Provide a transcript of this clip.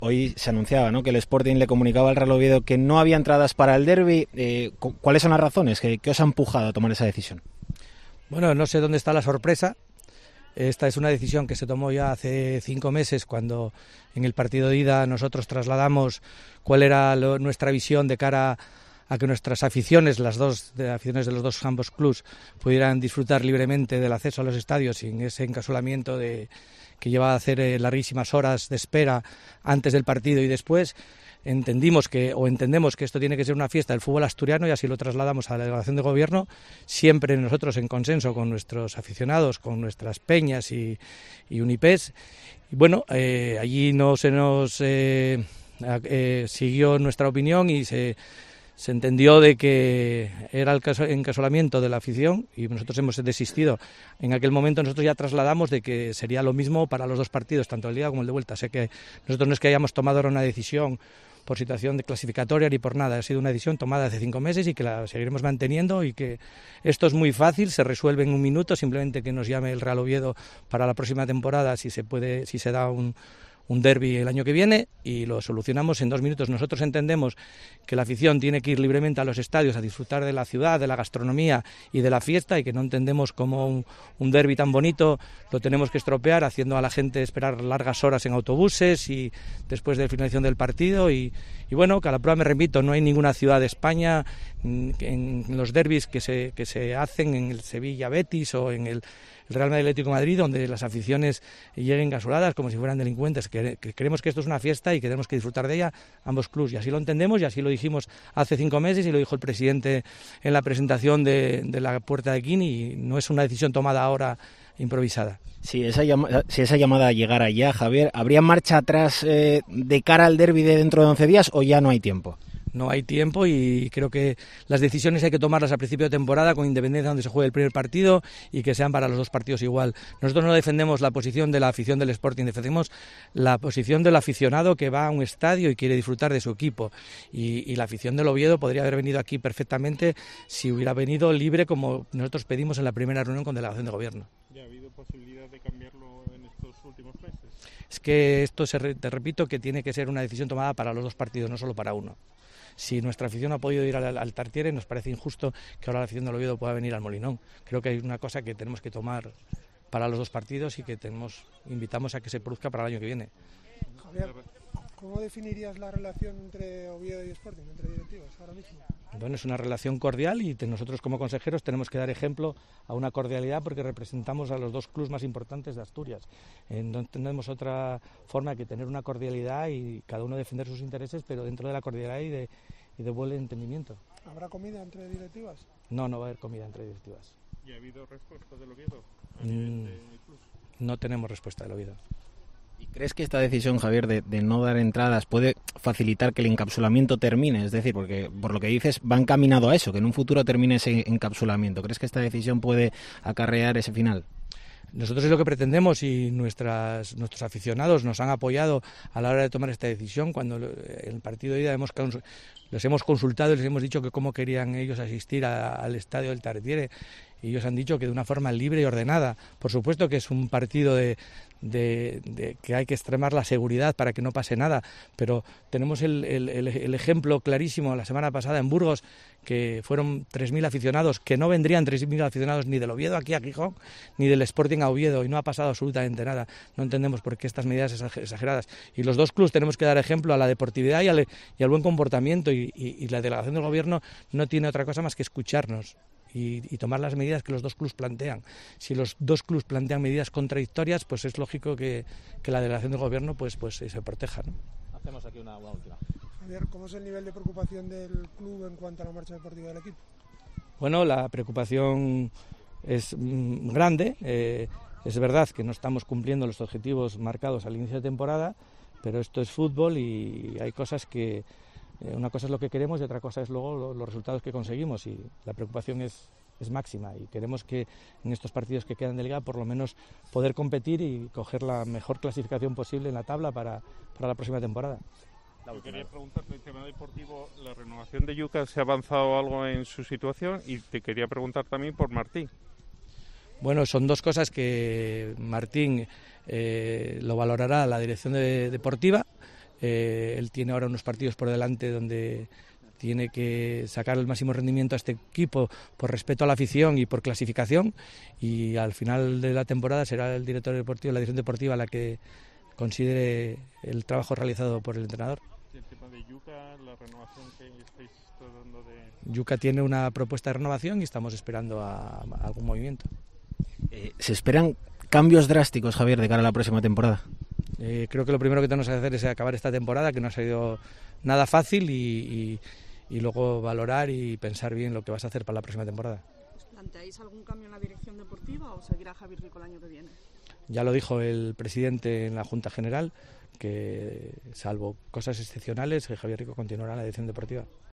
Hoy se anunciaba, ¿no?, que el Sporting le comunicaba al Real Oviedo que no había entradas para el derbi. ¿Cuáles son las razones que os ha empujado a tomar esa decisión? Bueno, no sé dónde está la sorpresa. Esta es una decisión que se tomó ya hace 5 meses, cuando en el partido de ida nosotros trasladamos cuál era nuestra visión de cara a que nuestras aficiones, las dos aficiones de los dos ambos clubs, pudieran disfrutar libremente del acceso a los estadios sin ese encasulamiento que lleva a hacer larguísimas horas de espera antes del partido y después. Entendemos que esto tiene que ser una fiesta del fútbol asturiano, y así lo trasladamos a la delegación de gobierno, siempre nosotros en consenso con nuestros aficionados, con nuestras peñas y Unipes. Y bueno, allí no se nos siguió nuestra opinión y se entendió de que era el encasolamiento de la afición, y nosotros hemos desistido. En aquel momento nosotros ya trasladamos de que sería lo mismo para los dos partidos, tanto el de ida como el de vuelta. Sé que nosotros no es que hayamos tomado ahora una decisión por situación de clasificatoria ni por nada, ha sido una decisión tomada hace 5 meses y que la seguiremos manteniendo, y que esto es muy fácil, se resuelve en 1 minuto, simplemente que nos llame el Real Oviedo para la próxima temporada si se da un derbi el año que viene, y lo solucionamos en 2 minutos. Nosotros entendemos que la afición tiene que ir libremente a los estadios a disfrutar de la ciudad, de la gastronomía y de la fiesta, y que no entendemos cómo un derbi tan bonito lo tenemos que estropear haciendo a la gente esperar largas horas en autobuses y después de la finalización del partido. Y bueno, que a la prueba me remito, no hay ninguna ciudad de España en los derbis que se hacen en el Sevilla Betis o en el Real Madrid Atlético de Madrid, donde las aficiones lleguen gasoladas como si fueran delincuentes. Que creemos que esto es una fiesta y que tenemos que disfrutar de ella ambos clubs, y así lo entendemos, y así lo dijimos hace 5 meses, y lo dijo el presidente en la presentación de la Puerta de Quini, y no es una decisión tomada ahora improvisada. Si esa llamada llegara ya, Javier, ¿habría marcha atrás de cara al derbi de dentro de 11 días o ya no hay tiempo? No hay tiempo, y creo que las decisiones hay que tomarlas a principio de temporada, con independencia de donde se juegue el primer partido, y que sean para los dos partidos igual. Nosotros no defendemos la posición de la afición del Sporting, defendemos la posición del aficionado que va a un estadio y quiere disfrutar de su equipo. Y la afición del Oviedo podría haber venido aquí perfectamente si hubiera venido libre, como nosotros pedimos en la primera reunión con delegación de gobierno. ¿Ya ha habido posibilidad de cambiarlo en estos últimos meses? Es que esto, te repito, que tiene que ser una decisión tomada para los dos partidos, no solo para uno. Si nuestra afición ha podido ir al Tartiere, nos parece injusto que ahora la afición del Oviedo pueda venir al Molinón. Creo que hay una cosa que tenemos que tomar para los dos partidos y que invitamos a que se produzca para el año que viene. Javier, ¿cómo definirías la relación entre Oviedo y Sporting, entre directivos, ahora mismo? Bueno, es una relación cordial, y nosotros como consejeros tenemos que dar ejemplo a una cordialidad, porque representamos a los dos clubes más importantes de Asturias. No tenemos otra forma que tener una cordialidad y cada uno defender sus intereses, pero dentro de la cordialidad y de buen entendimiento. ¿Habrá comida entre directivas? No va a haber comida entre directivas. ¿Y ha habido respuesta del Oviedo a nivel de club? No tenemos respuesta del Oviedo. ¿Y crees que esta decisión, Javier, de no dar entradas puede facilitar que el encapsulamiento termine? Es decir, porque por lo que dices va encaminado a eso, que en un futuro termine ese encapsulamiento. ¿Crees que esta decisión puede acarrear ese final? Nosotros es lo que pretendemos, y nuestros aficionados nos han apoyado a la hora de tomar esta decisión. Cuando en el partido de ida les hemos consultado y les hemos dicho que cómo querían ellos asistir al estadio del Tartiere, y ellos han dicho que de una forma libre y ordenada. Por supuesto que es un partido de que hay que extremar la seguridad para que no pase nada, pero tenemos el ejemplo clarísimo la semana pasada en Burgos, que fueron 3.000 aficionados, que no vendrían 3.000 aficionados ni del Oviedo aquí a Gijón, ni del Sporting a Oviedo, y no ha pasado absolutamente nada. No entendemos por qué estas medidas exageradas. Y los dos clubes tenemos que dar ejemplo a la deportividad y al buen comportamiento, y la delegación del gobierno no tiene otra cosa más que escucharnos y tomar las medidas que los dos clubes plantean. Si los dos clubes plantean medidas contradictorias, pues es lógico que la delegación del gobierno pues se proteja, ¿no? Hacemos aquí una última. Javier, ¿cómo es el nivel de preocupación del club en cuanto a la marcha deportiva del equipo? Bueno, la preocupación es grande. Es verdad que no estamos cumpliendo los objetivos marcados al inicio de temporada, pero esto es fútbol y hay cosas que... una cosa es lo que queremos y otra cosa es luego los resultados que conseguimos, y la preocupación es máxima, y queremos que en estos partidos que quedan de Liga por lo menos poder competir y coger la mejor clasificación posible en la tabla para la próxima temporada. Yo quería preguntarte, en tema deportivo, la renovación de Yuca, ¿se ha avanzado algo en su situación? Y te quería preguntar también por Martín. Bueno, son dos cosas que Martín lo valorará la dirección deportiva. Él tiene ahora unos partidos por delante donde tiene que sacar el máximo rendimiento a este equipo por respeto a la afición y por clasificación, y al final de la temporada será el director deportivo, la dirección deportiva, la que considere el trabajo realizado por el entrenador. El tema de Yuka, la renovación que estáis tratando de... Yuka tiene una propuesta de renovación y estamos esperando a algún movimiento. ¿Se esperan cambios drásticos, Javier, de cara a la próxima temporada? Creo que lo primero que tenemos que hacer es acabar esta temporada, que no ha sido nada fácil, y luego valorar y pensar bien lo que vas a hacer para la próxima temporada. ¿Planteáis algún cambio en la dirección deportiva o seguirá Javier Rico el año que viene? Ya lo dijo el presidente en la Junta General, que salvo cosas excepcionales, Javier Rico continuará en la dirección deportiva.